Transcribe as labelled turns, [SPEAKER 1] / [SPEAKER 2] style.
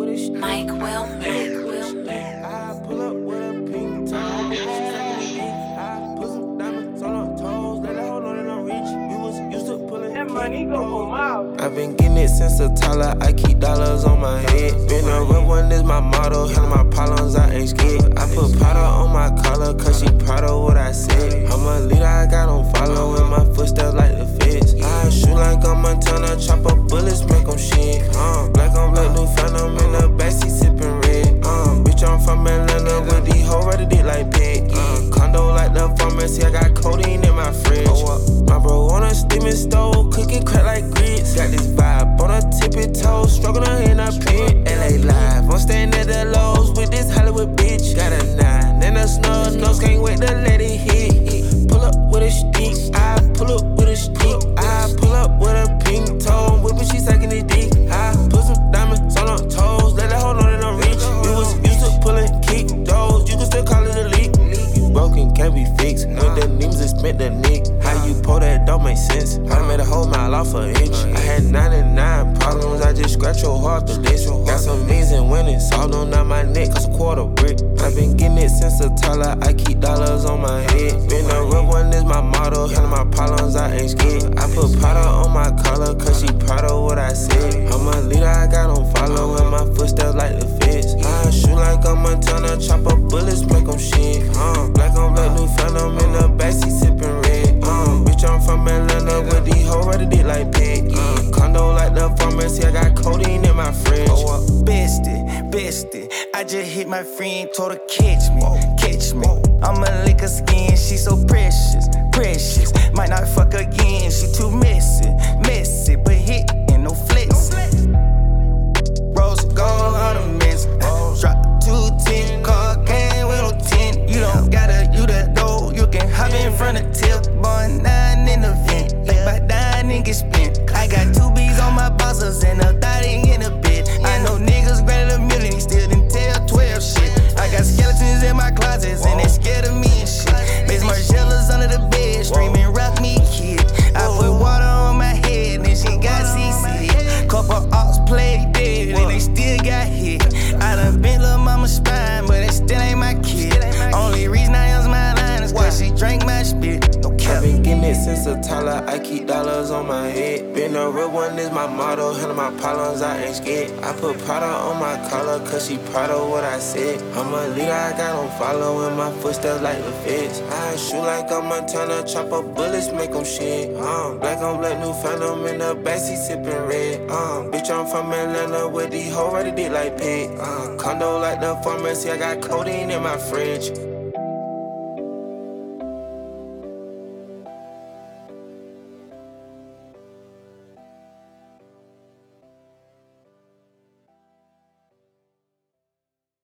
[SPEAKER 1] Mike Wilmer.
[SPEAKER 2] I pull up with a pink tie. She sucking the dick. I put some diamonds on her toes. Let her hold on and I'm rich. We was used to pulling that money go for miles. I've been getting it since a toddler. I keep dollars on my head. Been a real one is my motto. Handle my problems, I ain't scared. I put powder on my collar, cause she proud of what I said. I'm a leader, I got on follow in my footsteps like the feds. I shoot like I'm Montana, chop up bullets, make them shit. Black on black, new phantom in the backseat sipping red. Bitch, I'm from Atlanta with these hoes ready dick like pig. Condo like the pharmacy, I got codeine in my fridge. My bro on a steaming stove, cooking crack like grits. Got this vibe on a tippy toe, struggling in a pit. LA live, I'm staying at the lows with this Hollywood bitch. Got a 9 and a snub nose, can't wait to let it hit. Pull up with a stick, I pull up with a stick. I pull up with a pink toe, whipping, she sucking the dick. I put some diamonds on her toes, let her hold on and I'm rich. We was used to pulling kick doors, you can still call it a leak. You broken, can't be fixed. With the names, it spent the nick. How you pull that don't make sense. I made a whole mile off an inch. I had 99 problems, I just scratch your heart the list. Got some means and winnings, all on out my neck, cause a quarter brick. I've been getting it since a toddler, I keep dollars on my head. Been a real one is my motto, handle my problems, I ain't scared. I put powder on my collar, cause she proud of what I said. I'm a leader, I got on follow in my footsteps like the feds. I shoot like I'm Montana, chop up bullets, make them shit. Black on black, new phantom in the backseat sipping red. Bitch, I'm from Atlanta with these hoes ready dick like pig. Condo like the pharmacy, I got codeine in my fridge.
[SPEAKER 3] Bestie, I just hit my friend, told her catch me. I'ma lick her skin, she so precious. Might not fuck again, she too messy, but hit and no flex. Rose gold ornaments, drop 210, car came with no 10. You don't gotta, you the dough, you can hop in front of tip. Boy, 9 in the vent, think about dying and get spent. I got 2 B's on my bosses and a 30 in a bit. I know niggas granted a million, still didn't tell 12 shit. I got skeletons in my closets and they scared of me and shit. Bass Margielas under the bed, screaming rock me kid. I put water on my head and she got CC. Couple ops played dead and they still got hit. I done bent lil' mama's spine, but it still ain't my kid. Only reason I use my line is cause she drank my spit. No cap.
[SPEAKER 2] I've been getting it since a toddler, I keep dollars on my head. Been a real one is my motto, handle my problems, I ain't scared. I put powder on my collar, cause she proud of what I said. I'm a leader, I got on follow in my footsteps like the feds. I shoot like I'm Montana, chop up bullets, make them shit. Black on black, new phantom in the backseat sipping red. Bitch, I'm from Atlanta with these hoes ready dick like pig. Condo like the pharmacy, I got codeine in my fridge.